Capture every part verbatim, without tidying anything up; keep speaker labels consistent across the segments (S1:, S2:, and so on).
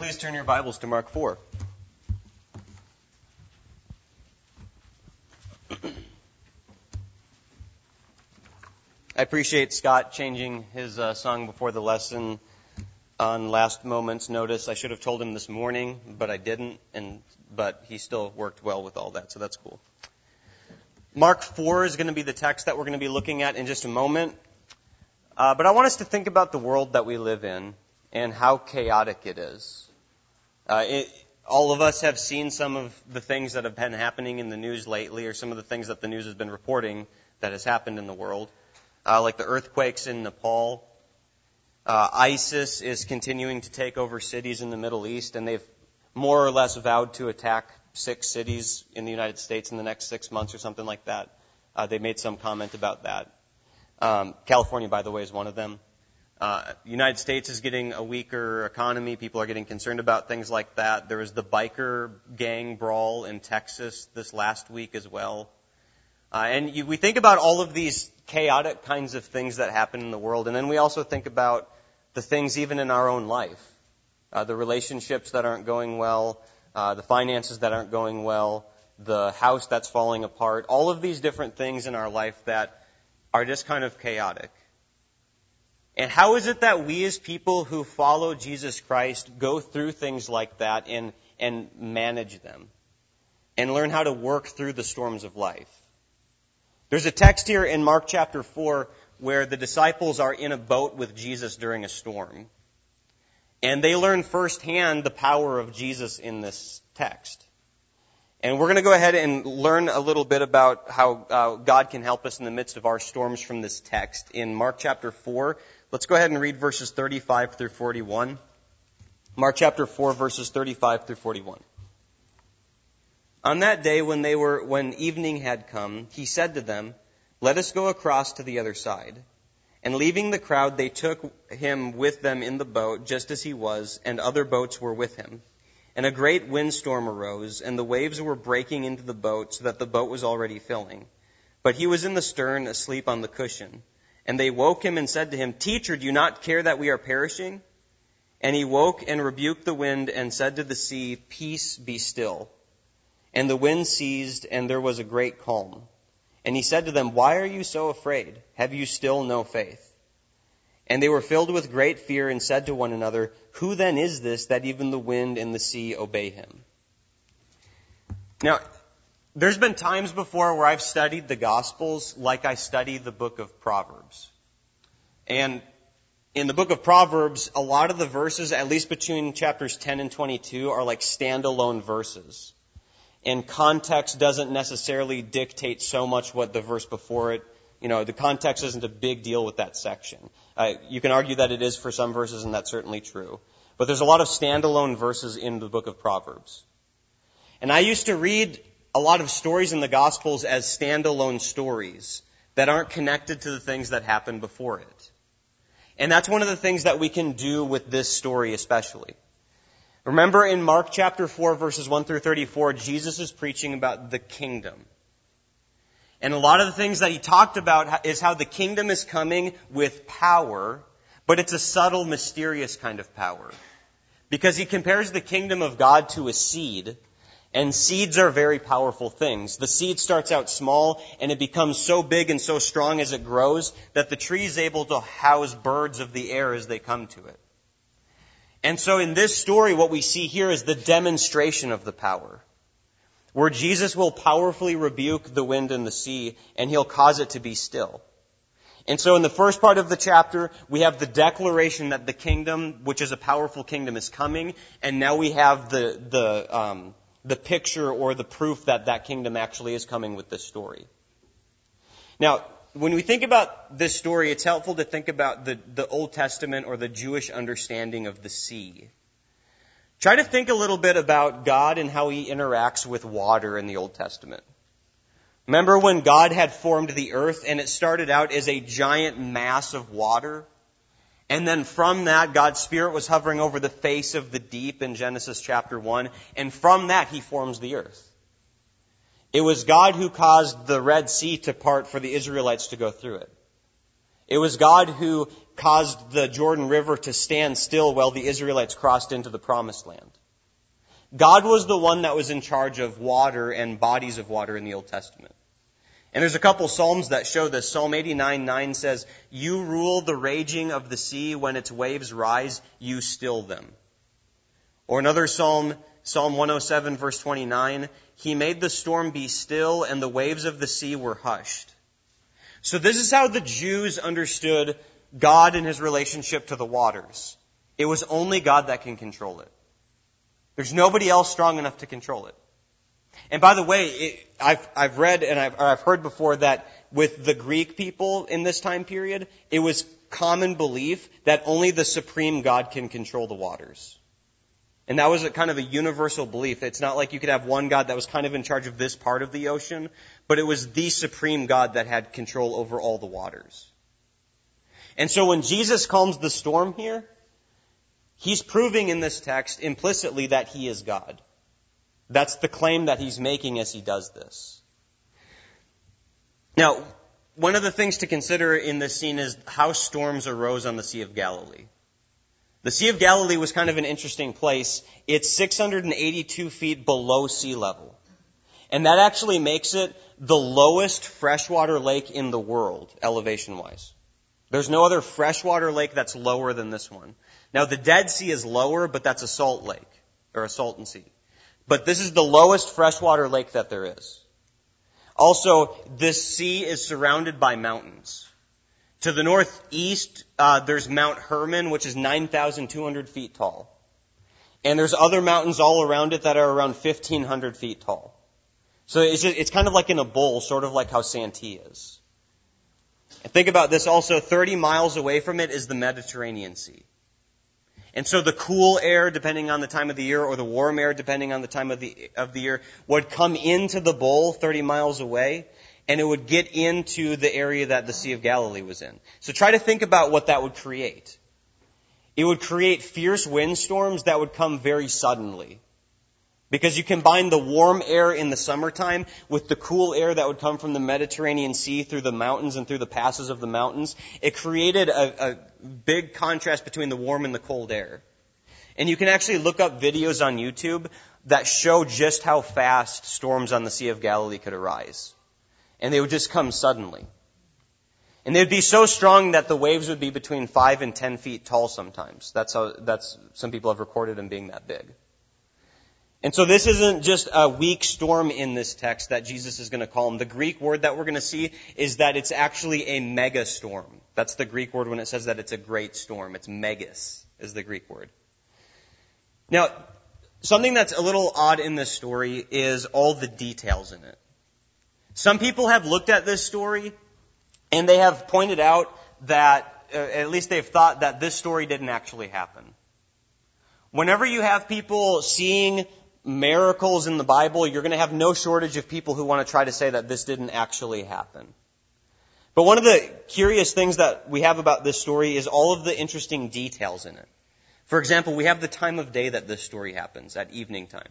S1: please turn your Bibles to Mark four. I appreciate Scott changing his uh, song before the lesson on last moment's notice. I should have told him this morning, but I didn't, and but he still worked well with all that, so that's cool. Mark four is going to be the text that we're going to be looking at in just a moment. Uh, but I want us to think about the world that we live in and how chaotic it is. Uh, it, all of us have seen some of the things that have been happening in the news lately, or some of the things that the news has been reporting that has happened in the world, uh, like the earthquakes in Nepal. Uh, ISIS is continuing to take over cities in the Middle East, and they've more or less vowed to attack six cities in the United States in the next six months or something like that. Uh, they made some comment about that. Um, California, by the way, is one of them. Uh, the United States is getting a weaker economy. People are getting concerned about things like that. There was the biker gang brawl in Texas this last week as well. Uh, and you, we think about all of these chaotic kinds of things that happen in the world, and then we also think about the things even in our own life. Uh, the relationships that aren't going well, uh, the finances that aren't going well, the house that's falling apart, all of these different things in our life that are just kind of chaotic. And how is it that we as people who follow Jesus Christ go through things like that and, and manage them and learn how to work through the storms of life? There's a text here in Mark chapter four where the disciples are in a boat with Jesus during a storm. And they learn firsthand the power of Jesus in this text. And we're going to go ahead and learn a little bit about how uh, God can help us in the midst of our storms from this text in Mark chapter four. Let's go ahead and read verses thirty-five through forty-one. Mark chapter four, verses thirty-five through forty-one. On that day when they were when evening had come, he said to them, "Let us go across to the other side." And leaving the crowd, they took him with them in the boat, just as he was, and other boats were with him. And a great windstorm arose, and the waves were breaking into the boat, so that the boat was already filling. But he was in the stern, asleep on the cushion. And they woke him and said to him, "Teacher, do you not care that we are perishing?" And he woke and rebuked the wind and said to the sea, "Peace, be still." And the wind ceased, and there was a great calm. And he said to them, "Why are you so afraid? Have you still no faith?" And they were filled with great fear and said to one another, "Who then is this that even the wind and the sea obey him?" Now, there's been times before where I've studied the Gospels like I study the book of Proverbs. And in the book of Proverbs, a lot of the verses, at least between chapters ten and twenty-two, are like standalone verses. And context doesn't necessarily dictate so much what the verse before it. You know, the context isn't a big deal with that section. Uh, you can argue that it is for some verses, and that's certainly true. But there's a lot of standalone verses in the book of Proverbs. And I used to read a lot of stories in the Gospels as standalone stories that aren't connected to the things that happened before it. And that's one of the things that we can do with this story especially. Remember in Mark chapter four, verses one through thirty-four, Jesus is preaching about the kingdom. And a lot of the things that he talked about is how the kingdom is coming with power, but it's a subtle, mysterious kind of power. Because he compares the kingdom of God to a seed, and seeds are very powerful things. The seed starts out small, and it becomes so big and so strong as it grows that the tree is able to house birds of the air as they come to it. And so in this story, what we see here is the demonstration of the power, where Jesus will powerfully rebuke the wind and the sea, and he'll cause it to be still. And so in the first part of the chapter, we have the declaration that the kingdom, which is a powerful kingdom, is coming, and now we have the the um, the picture or the proof that that kingdom actually is coming with this story. Now, when we think about this story, it's helpful to think about the, the Old Testament or the Jewish understanding of the sea. Try to think a little bit about God and how he interacts with water in the Old Testament. Remember when God had formed the earth and it started out as a giant mass of water? And then from that, God's Spirit was hovering over the face of the deep in Genesis chapter one. And from that, he forms the earth. It was God who caused the Red Sea to part for the Israelites to go through it. It was God who caused the Jordan River to stand still while the Israelites crossed into the Promised Land. God was the one that was in charge of water and bodies of water in the Old Testament. And there's a couple Psalms that show this. Psalm eighty-nine nine says, "You rule the raging of the sea. When its waves rise, you still them." Or another Psalm, Psalm one oh seven verse twenty-nine, "He made the storm be still and the waves of the sea were hushed." So this is how the Jews understood God and his relationship to the waters. It was only God that can control it. There's nobody else strong enough to control it. And by the way, it, I've, I've read and I've, I've heard before that with the Greek people in this time period, it was common belief that only the supreme God can control the waters. And that was a kind of a universal belief. It's not like you could have one God that was kind of in charge of this part of the ocean, but it was the supreme God that had control over all the waters. And so when Jesus calms the storm here, he's proving in this text implicitly that he is God. That's the claim that he's making as he does this. Now, one of the things to consider in this scene is how storms arose on the Sea of Galilee. The Sea of Galilee was kind of an interesting place. It's six hundred eighty-two feet below sea level. And that actually makes it the lowest freshwater lake in the world, elevation-wise. There's no other freshwater lake that's lower than this one. Now, the Dead Sea is lower, but that's a salt lake, or a salton sea. But this is the lowest freshwater lake that there is. Also, this sea is surrounded by mountains. To the northeast, uh, there's Mount Hermon, which is nine thousand two hundred feet tall. And there's other mountains all around it that are around fifteen hundred feet tall. So it's, just, it's kind of like in a bowl, sort of like how Santee is. And think about this also, thirty miles away from it is the Mediterranean Sea. And so the cool air, depending on the time of the year, or the warm air, depending on the time of the of the year, would come into the bowl thirty miles away, and it would get into the area that the Sea of Galilee was in. So try to think about what that would create. It would create fierce windstorms that would come very suddenly. Because you combine the warm air in the summertime with the cool air that would come from the Mediterranean Sea through the mountains and through the passes of the mountains, it created a, a big contrast between the warm and the cold air. And you can actually look up videos on YouTube that show just how fast storms on the Sea of Galilee could arise. And they would just come suddenly. And they would be so strong that the waves would be between five and ten feet tall sometimes. That's how, that's, some people have recorded them being that big. And so this isn't just a weak storm in this text that Jesus is going to calm. The Greek word that we're going to see is that it's actually a mega storm. That's the Greek word when it says that it's a great storm. It's megas is the Greek word. Now, something that's a little odd in this story is all the details in it. Some people have looked at this story and they have pointed out that, uh, at least they've thought that this story didn't actually happen. Whenever you have people seeing miracles in the Bible, you're going to have no shortage of people who want to try to say that this didn't actually happen. But one of the curious things that we have about this story is all of the interesting details in it. For example, we have the time of day that this story happens, at evening time.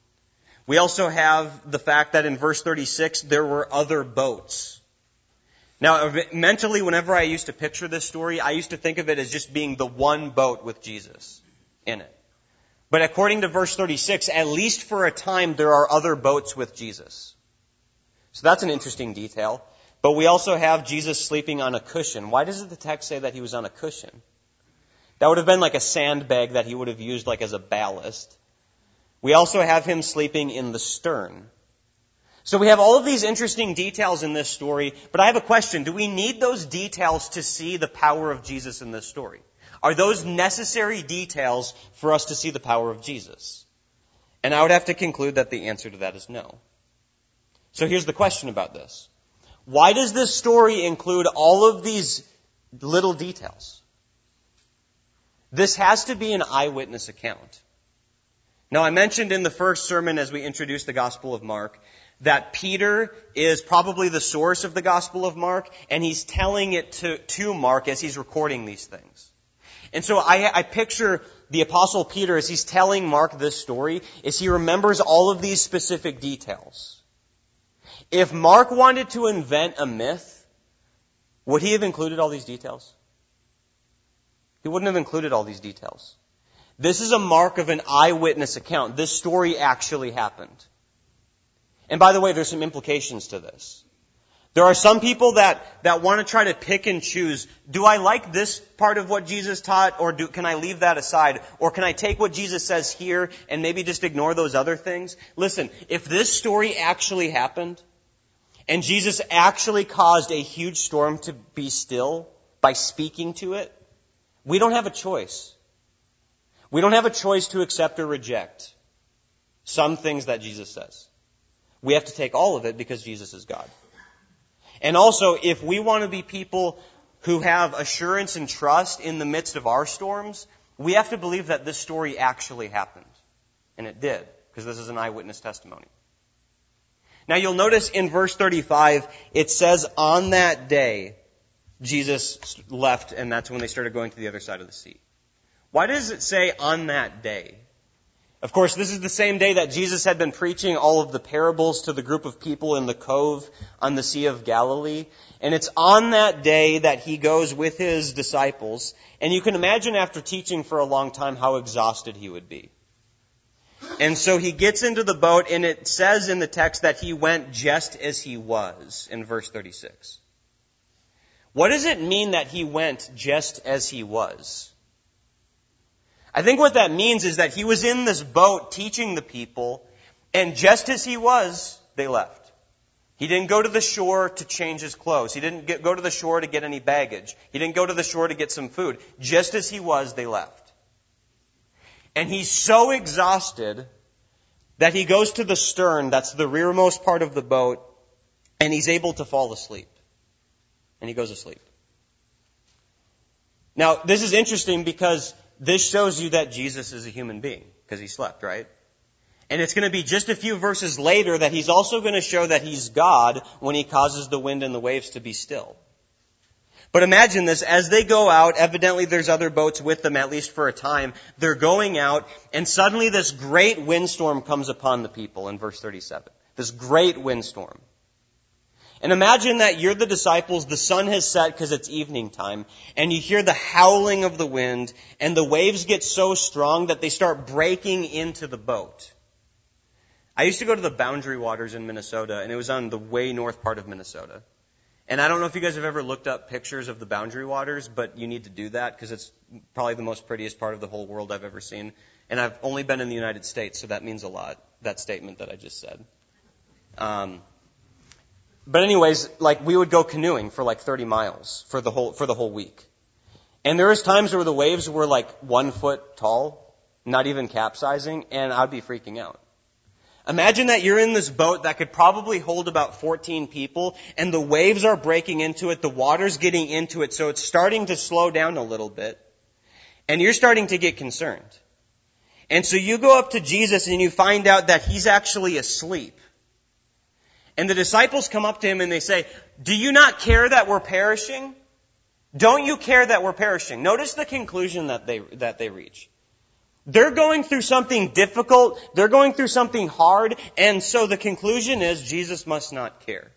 S1: We also have the fact that in verse thirty-six, there were other boats. Now, mentally, whenever I used to picture this story, I used to think of it as just being the one boat with Jesus in it. But according to verse thirty-six, at least for a time, there are other boats with Jesus. So that's an interesting detail. But we also have Jesus sleeping on a cushion. Why does the text say that he was on a cushion? That would have been like a sandbag that he would have used like as a ballast. We also have him sleeping in the stern. So we have all of these interesting details in this story, but I have a question. Do we need those details to see the power of Jesus in this story? Are those necessary details for us to see the power of Jesus? And I would have to conclude that the answer to that is no. So here's the question about this. Why does this story include all of these little details? This has to be an eyewitness account. Now, I mentioned in the first sermon as we introduced the Gospel of Mark that Peter is probably the source of the Gospel of Mark, and he's telling it to, to Mark as he's recording these things. And so I, I picture the Apostle Peter as he's telling Mark this story, as he remembers all of these specific details. If Mark wanted to invent a myth, would he have included all these details? He wouldn't have included all these details. This is a mark of an eyewitness account. This story actually happened. And by the way, there's some implications to this. There are some people that, that want to try to pick and choose. Do I like this part of what Jesus taught, or do, can I leave that aside? Or can I take what Jesus says here and maybe just ignore those other things? Listen, if this story actually happened, and Jesus actually caused a huge storm to be still by speaking to it, we don't have a choice. We don't have a choice to accept or reject some things that Jesus says. We have to take all of it because Jesus is God. And also, if we want to be people who have assurance and trust in the midst of our storms, we have to believe that this story actually happened. And it did, because this is an eyewitness testimony. Now you'll notice in verse thirty-five, it says, on that day, Jesus left, and that's when they started going to the other side of the sea. Why does it say on that day? Of course, this is the same day that Jesus had been preaching all of the parables to the group of people in the cove on the Sea of Galilee. And it's on that day that he goes with his disciples. And you can imagine after teaching for a long time how exhausted he would be. And so he gets into the boat, and it says in the text that he went just as he was in verse thirty-six. What does it mean that he went just as he was? I think what that means is that he was in this boat teaching the people, and just as he was, they left. He didn't go to the shore to change his clothes. He didn't get, go to the shore to get any baggage. He didn't go to the shore to get some food. Just as he was, they left. And he's so exhausted that he goes to the stern, that's the rearmost part of the boat, and he's able to fall asleep. And he goes asleep. Now, this is interesting because this shows you that Jesus is a human being, because he slept, right? And it's going to be just a few verses later that he's also going to show that he's God when he causes the wind and the waves to be still. But imagine this, as they go out, evidently there's other boats with them, at least for a time. They're going out, and suddenly this great windstorm comes upon the people in verse thirty-seven. This great windstorm. And imagine that you're the disciples, the sun has set because it's evening time, and you hear the howling of the wind, and the waves get so strong that they start breaking into the boat. I used to go to the Boundary Waters in Minnesota, and it was on the way north part of Minnesota. And I don't know if you guys have ever looked up pictures of the Boundary Waters, but you need to do that because it's probably the most prettiest part of the whole world I've ever seen. And I've only been in the United States, so that means a lot, that statement that I just said. Um... But anyways, like we would go canoeing for like thirty miles for the whole, for the whole week. And there was times where the waves were like one foot tall, not even capsizing, and I'd be freaking out. Imagine that you're in this boat that could probably hold about fourteen people, and the waves are breaking into it, the water's getting into it, so it's starting to slow down a little bit. And you're starting to get concerned. And so you go up to Jesus and you find out that he's actually asleep. And the disciples come up to him and they say, do you not care that we're perishing? Don't you care that we're perishing? Notice the conclusion that they, that they reach. They're going through something difficult. They're going through something hard. And so the conclusion is Jesus must not care.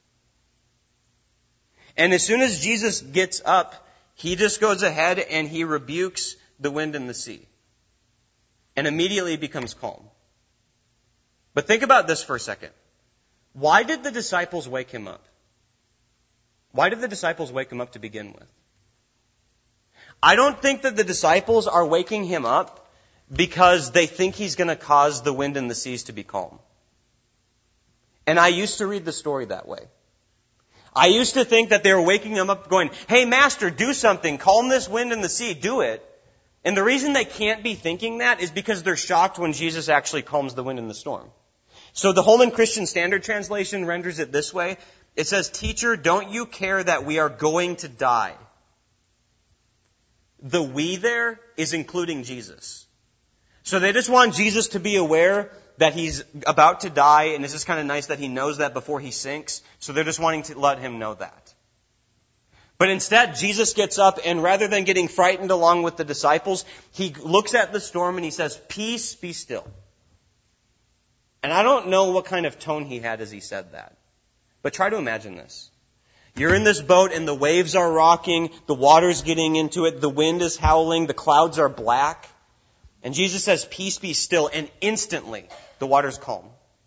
S1: And as soon as Jesus gets up, he just goes ahead and he rebukes the wind and the sea. And immediately becomes calm. But think about this for a second. Why did the disciples wake him up? Why did the disciples wake him up to begin with? I don't think that the disciples are waking him up because they think he's going to cause the wind and the seas to be calm. And I used to read the story that way. I used to think that they were waking him up going, hey, Master, do something. Calm this wind and the sea. Do it. And the reason they can't be thinking that is because they're shocked when Jesus actually calms the wind and the storm. So the Holman Christian Standard Translation renders it this way. It says, teacher, don't you care that we are going to die? The we there is including Jesus. So they just want Jesus to be aware that he's about to die, and it's just kind of nice that he knows that before he sinks. So they're just wanting to let him know that. But instead, Jesus gets up, and rather than getting frightened along with the disciples, he looks at the storm and he says, peace, be still. And I don't know what kind of tone he had as he said that. But try to imagine this. You're in this boat and the waves are rocking, the water's getting into it, the wind is howling, the clouds are black. And Jesus says, peace be still, and instantly the water's calm.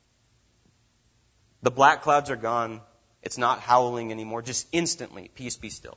S1: The black clouds are gone. It's not howling anymore. Just instantly, peace be still.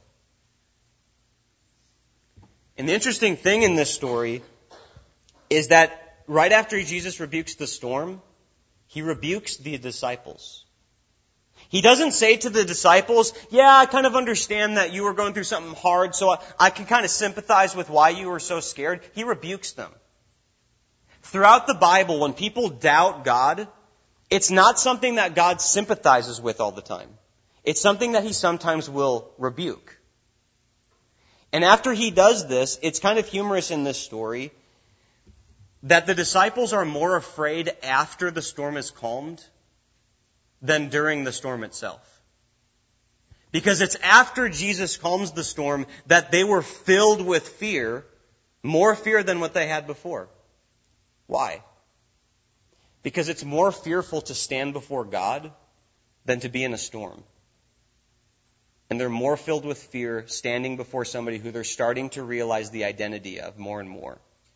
S1: And the interesting thing in this story is that right after Jesus rebukes the storm, he rebukes the disciples. He doesn't say to the disciples, yeah, I kind of understand that you were going through something hard, so I, I can kind of sympathize with why you were so scared. He rebukes them. Throughout the Bible, when people doubt God, it's not something that God sympathizes with all the time. It's something that he sometimes will rebuke. And after he does this, it's kind of humorous in this story that the disciples are more afraid after the storm is calmed than during the storm itself. Because it's after Jesus calms the storm that they were filled with fear, more fear than what they had before. Why? Because it's more fearful to stand before God than to be in a storm. And they're more filled with fear standing before somebody who they're starting to realize the identity of more and more.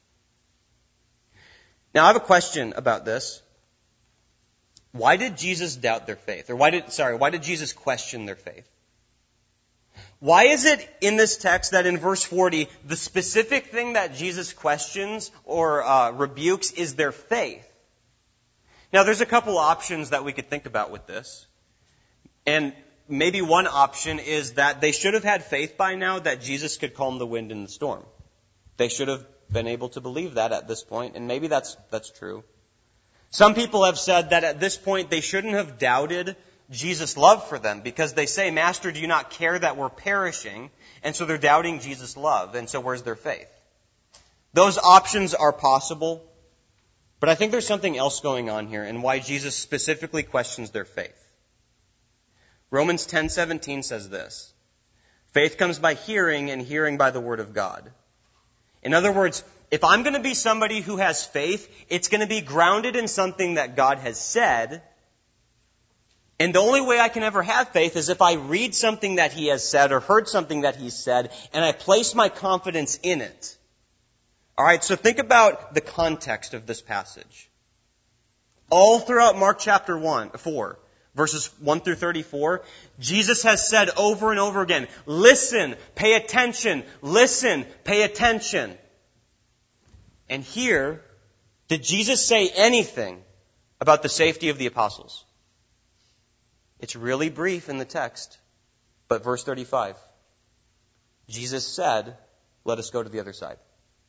S1: Now, I have a question about this. Why did Jesus doubt their faith? Or why did, sorry, why did Jesus question their faith? Why is it in this text that in verse forty, the specific thing that Jesus questions or uh, rebukes is their faith? Now, there's a couple options that we could think about with this. And maybe one option is that they should have had faith by now that Jesus could calm the wind and the storm. They should have been able to believe that at this point, and maybe that's that's true. Some people have said that at this point they shouldn't have doubted Jesus' love for them because they say, Master, do you not care that we're perishing? And so they're doubting Jesus' love, and so where's their faith? Those options are possible, but I think there's something else going on here and why Jesus specifically questions their faith. Romans ten seventeen says this, faith comes by hearing and hearing by the word of God. In other words, if I'm going to be somebody who has faith, it's going to be grounded in something that God has said. And the only way I can ever have faith is if I read something that he has said or heard something that he's said and I place my confidence in it. All right, so think about the context of this passage. All throughout Mark chapter one, four, verses one through thirty-four, Jesus has said over and over again, listen, pay attention, listen, pay attention. And here, did Jesus say anything about the safety of the apostles? It's really brief in the text, but verse thirty-five, Jesus said, let us go to the other side.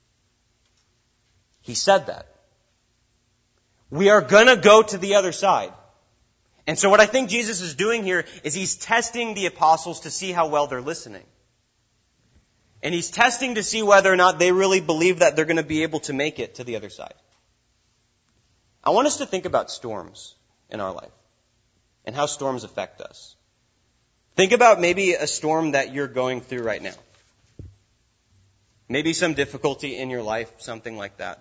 S1: He said that. We are going to go to the other side. And so what I think Jesus is doing here is he's testing the apostles to see how well they're listening. And he's testing to see whether or not they really believe that they're going to be able to make it to the other side. I want us to think about storms in our life and how storms affect us. Think about maybe a storm that you're going through right now. Maybe some difficulty in your life, something like that.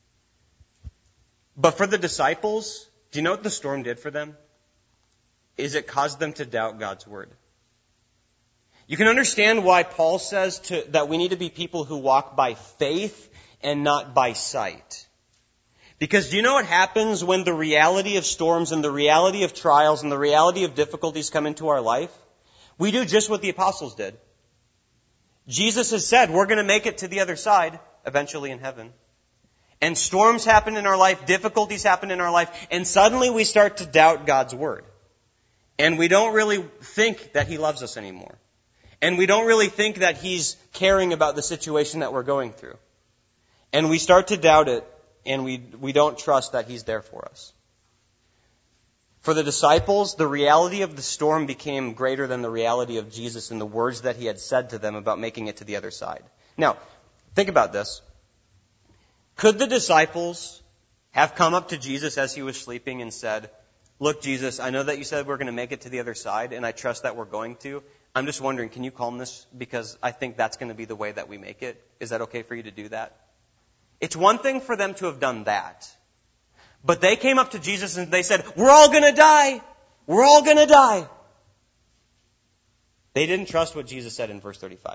S1: But for the disciples, do you know what the storm did for them? Is it caused them to doubt God's word. You can understand why Paul says to, that we need to be people who walk by faith and not by sight. Because do you know what happens when the reality of storms and the reality of trials and the reality of difficulties come into our life? We do just what the apostles did. Jesus has said we're going to make it to the other side, eventually in heaven. And storms happen in our life, difficulties happen in our life, and suddenly we start to doubt God's word. And we don't really think that he loves us anymore. And we don't really think that he's caring about the situation that we're going through. And we start to doubt it, and we we don't trust that he's there for us. For the disciples, the reality of the storm became greater than the reality of Jesus and the words that he had said to them about making it to the other side. Now, think about this. Could the disciples have come up to Jesus as he was sleeping and said, look, Jesus, I know that you said we're going to make it to the other side, and I trust that we're going to. I'm just wondering, can you calm this? Because I think that's going to be the way that we make it. Is that okay for you to do that? It's one thing for them to have done that. But they came up to Jesus and they said, we're all going to die. We're all going to die. They didn't trust what Jesus said in verse thirty-five.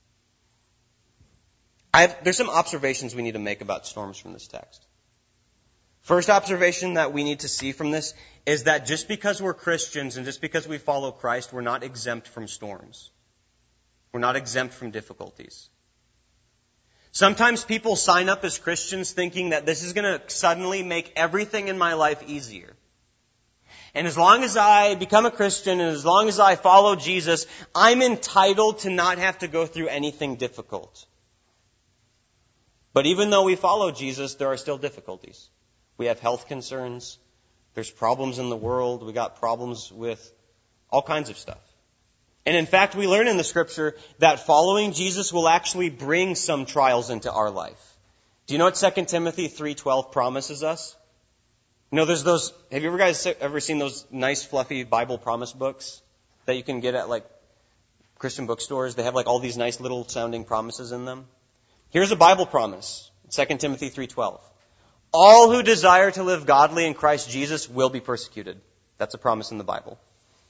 S1: I have, there's some observations we need to make about storms from this text. First observation that we need to see from this is that just because we're Christians and just because we follow Christ, we're not exempt from storms. We're not exempt from difficulties. Sometimes people sign up as Christians thinking that this is going to suddenly make everything in my life easier. And as long as I become a Christian and as long as I follow Jesus, I'm entitled to not have to go through anything difficult. But even though we follow Jesus, there are still difficulties. We have health concerns. There's problems in the world. We got problems with all kinds of stuff. And in fact, we learn in the Scripture that following Jesus will actually bring some trials into our life. Do you know what Second Timothy three twelve promises us? You know, there's those, have you ever guys ever seen those nice fluffy Bible promise books that you can get at like Christian bookstores? They have like all these nice little sounding promises in them. Here's a Bible promise, Second Timothy three twelve. All who desire to live godly in Christ Jesus will be persecuted. That's a promise in the Bible.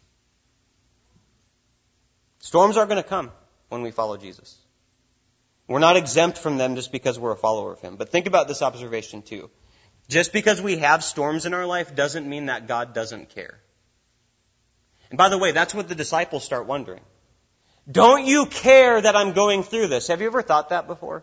S1: Storms are going to come when we follow Jesus. We're not exempt from them just because we're a follower of Him. But think about this observation too. Just because we have storms in our life doesn't mean that God doesn't care. And by the way, that's what the disciples start wondering. Don't you care that I'm going through this? Have you ever thought that before?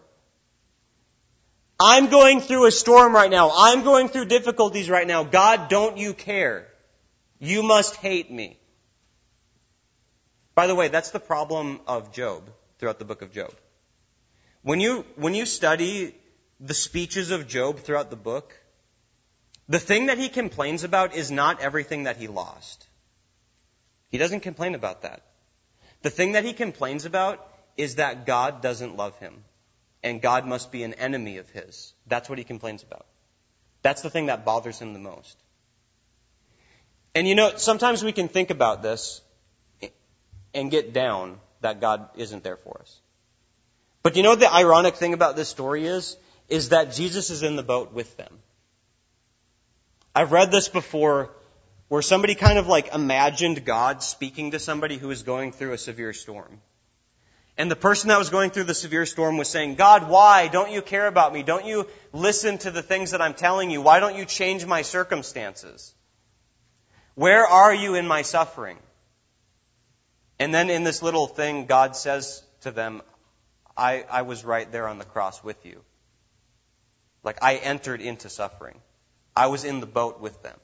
S1: I'm going through a storm right now. I'm going through difficulties right now. God, don't you care? You must hate me. By the way, that's the problem of Job throughout the book of Job. When you, when you study the speeches of Job throughout the book, the thing that he complains about is not everything that he lost. He doesn't complain about that. The thing that he complains about is that God doesn't love him. And God must be an enemy of his. That's what he complains about. That's the thing that bothers him the most. And you know, sometimes we can think about this and get down that God isn't there for us. But you know what the ironic thing about this story is? Is that Jesus is in the boat with them. I've read this before where somebody kind of like imagined God speaking to somebody who was going through a severe storm. And the person that was going through the severe storm was saying, God, why? Don't you care about me? Don't you listen to the things that I'm telling you? Why don't you change my circumstances? Where are you in my suffering? And then in this little thing, God says to them, I, I was right there on the cross with you. Like I entered into suffering. I was in the boat with them.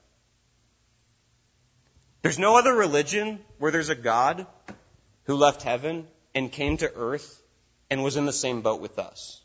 S1: There's no other religion where there's a God who left heaven and came to earth and was in the same boat with us.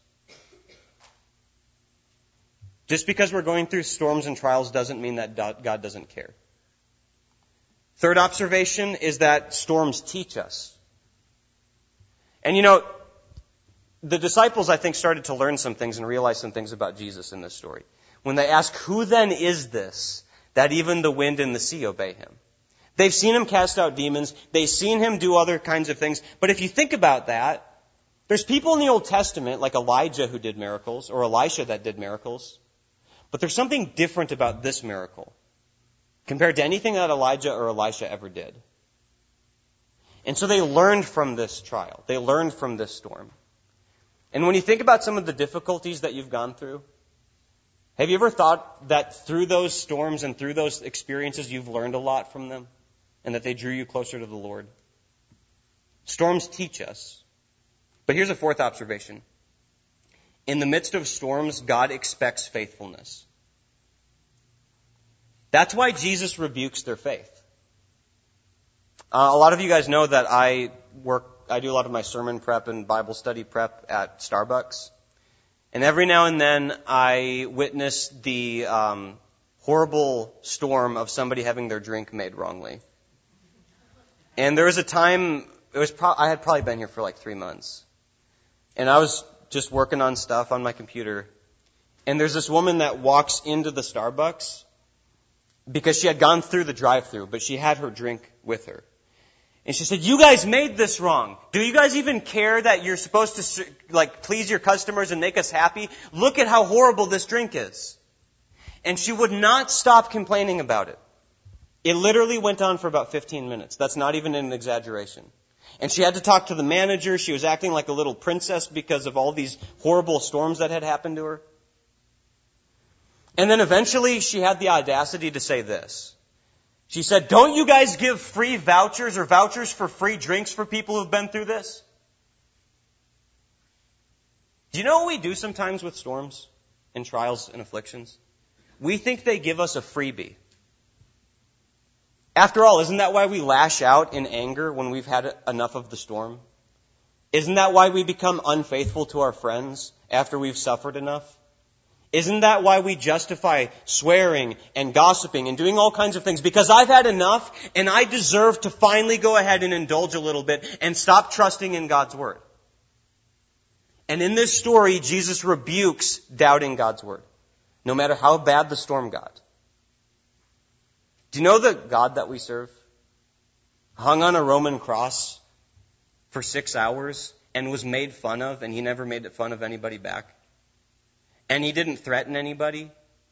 S1: Just because we're going through storms and trials doesn't mean that God doesn't care. Third observation is that storms teach us. And you know, the disciples, I think, started to learn some things and realize some things about Jesus in this story. When they ask, who then is this that even the wind and the sea obey him? They've seen him cast out demons. They've seen him do other kinds of things. But if you think about that, there's people in the Old Testament like Elijah who did miracles, or Elisha that did miracles. But there's something different about this miracle compared to anything that Elijah or Elisha ever did. And so they learned from this trial. They learned from this storm. And when you think about some of the difficulties that you've gone through, have you ever thought that through those storms and through those experiences you've learned a lot from them and that they drew you closer to the Lord? Storms teach us. But here's a fourth observation. In the midst of storms, God expects faithfulness. That's why Jesus rebukes their faith. Uh, a lot of you guys know that I work, I do a lot of my sermon prep and Bible study prep at Starbucks. And every now and then I witness the um, horrible storm of somebody having their drink made wrongly. And there was a time, it was pro- I had probably been here for like three months. And I was just working on stuff on my computer. And there's this woman that walks into the Starbucks because she had gone through the drive-thru, but she had her drink with her. And she said, you guys made this wrong. Do you guys even care that you're supposed to like please your customers and make us happy? Look at how horrible this drink is. And she would not stop complaining about it. It literally went on for about fifteen minutes. That's not even an exaggeration. And she had to talk to the manager. She was acting like a little princess because of all these horrible storms that had happened to her. And then eventually she had the audacity to say this. She said, "Don't you guys give free vouchers or vouchers for free drinks for people who've been through this?" Do you know what we do sometimes with storms and trials and afflictions? We think they give us a freebie. After all, isn't that why we lash out in anger when we've had enough of the storm? Isn't that why we become unfaithful to our friends after we've suffered enough? Isn't that why we justify swearing and gossiping and doing all kinds of things? Because I've had enough and I deserve to finally go ahead and indulge a little bit and stop trusting in God's word. And in this story, Jesus rebukes doubting God's word, no matter how bad the storm got. Do you know the God that we serve? Hung on a Roman cross for six hours and was made fun of, and he never made fun of anybody back. And he didn't threaten anybody.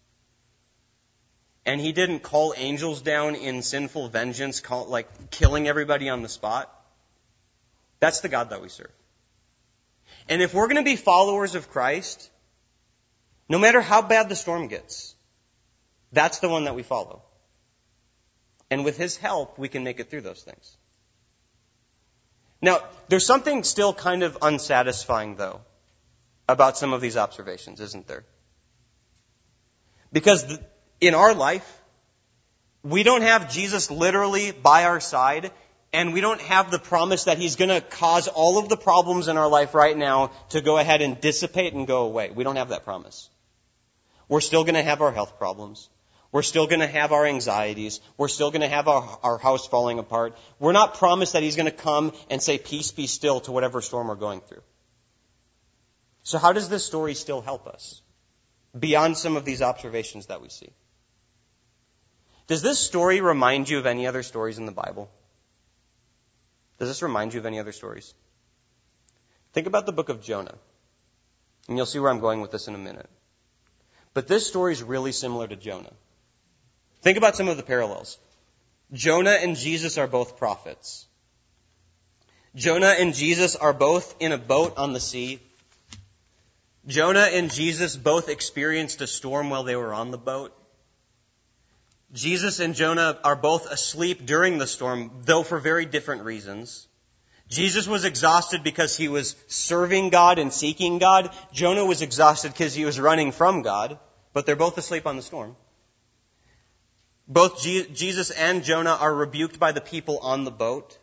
S1: And he didn't call angels down in sinful vengeance, call, like killing everybody on the spot. That's the God that we serve. And if we're going to be followers of Christ, no matter how bad the storm gets, that's the one that we follow. And with his help, we can make it through those things. Now, there's something still kind of unsatisfying, though, about some of these observations, isn't there? Because th- in our life, we don't have Jesus literally by our side, and we don't have the promise that he's going to cause all of the problems in our life right now to go ahead and dissipate and go away. We don't have that promise. We're still going to have our health problems. We're still going to have our anxieties. We're still going to have our, our house falling apart. We're not promised that he's going to come and say, "Peace, be still," to whatever storm we're going through. So how does this story still help us beyond some of these observations that we see? Does this story remind you of any other stories in the Bible? Does this remind you of any other stories? Think about the book of Jonah, and you'll see where I'm going with this in a minute. But this story is really similar to Jonah. Think about some of the parallels. Jonah and Jesus are both prophets. Jonah and Jesus are both in a boat on the sea. Jonah and Jesus both experienced a storm while they were on the boat. Jesus and Jonah are both asleep during the storm, though for very different reasons. Jesus was exhausted because he was serving God and seeking God. Jonah was exhausted because he was running from God, but they're both asleep on the storm. Both Je- Jesus and Jonah are rebuked by the people on the boat.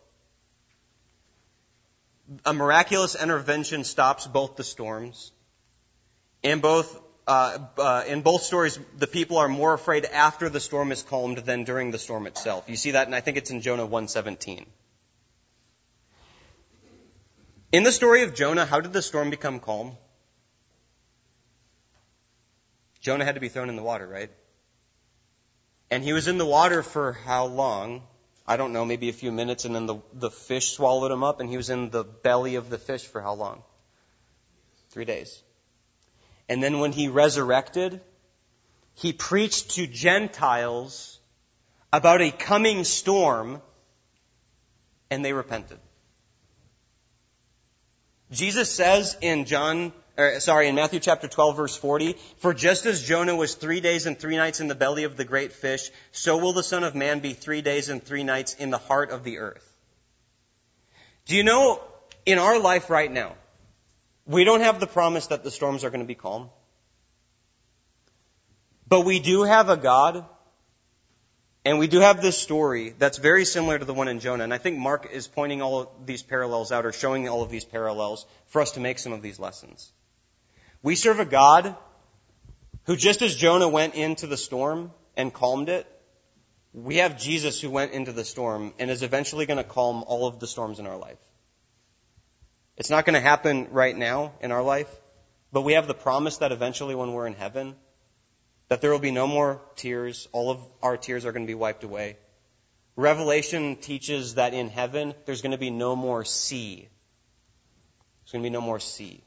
S1: A miraculous intervention stops both the storms. In both, uh, uh, in both stories, the people are more afraid after the storm is calmed than during the storm itself. You see that, and I think it's in Jonah one seventeen. In the story of Jonah, how did the storm become calm? Jonah had to be thrown in the water, right? And he was in the water for how long? I don't know, maybe a few minutes, and then the, the fish swallowed him up, and he was in the belly of the fish for how long? Three days. And then when he resurrected, he preached to Gentiles about a coming storm, and they repented. Jesus says in John, or, sorry, in Matthew chapter twelve, verse forty, "For just as Jonah was three days and three nights in the belly of the great fish, so will the Son of Man be three days and three nights in the heart of the earth." Do you know, in our life right now, we don't have the promise that the storms are going to be calm. But we do have a God, and we do have this story that's very similar to the one in Jonah. And I think Mark is pointing all of these parallels out, or showing all of these parallels for us to make some of these lessons. We serve a God who, just as Jonah went into the storm and calmed it, we have Jesus who went into the storm and is eventually going to calm all of the storms in our life. It's not going to happen right now in our life, but we have the promise that eventually when we're in heaven, that there will be no more tears. All of our tears are going to be wiped away. Revelation teaches that in heaven, there's going to be no more sea. There's going to be no more sea.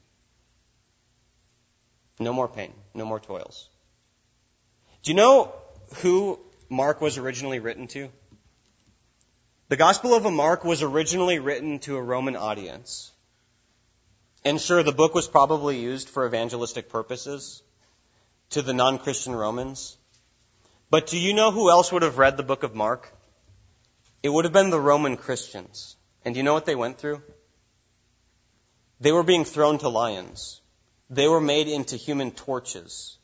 S1: No more pain. No more toils. Do you know who Mark was originally written to? The Gospel of Mark was originally written to a Roman audience. And sure, the book was probably used for evangelistic purposes to the non-Christian Romans. But do you know who else would have read the book of Mark? It would have been the Roman Christians. And do you know what they went through? They were being thrown to lions. They were made into human torches.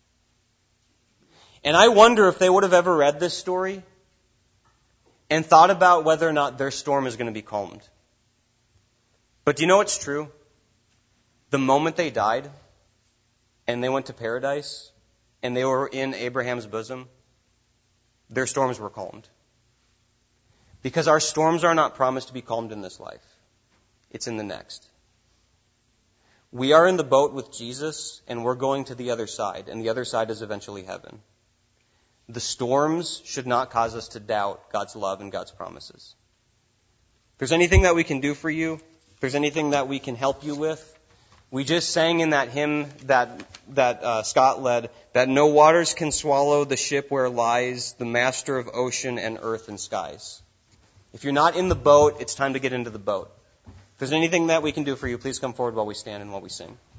S1: And I wonder if they would have ever read this story and thought about whether or not their storm is going to be calmed. But do you know what's true? The moment they died and they went to paradise and they were in Abraham's bosom, their storms were calmed. Because our storms are not promised to be calmed in this life. It's in the next. We are in the boat with Jesus and we're going to the other side, and the other side is eventually heaven. The storms should not cause us to doubt God's love and God's promises. If there's anything that we can do for you, if there's anything that we can help you with, we just sang in that hymn that that uh, Scott led, that no waters can swallow the ship where lies the master of ocean and earth and skies. If you're not in the boat, it's time to get into the boat. If there's anything that we can do for you, please come forward while we stand and while we sing.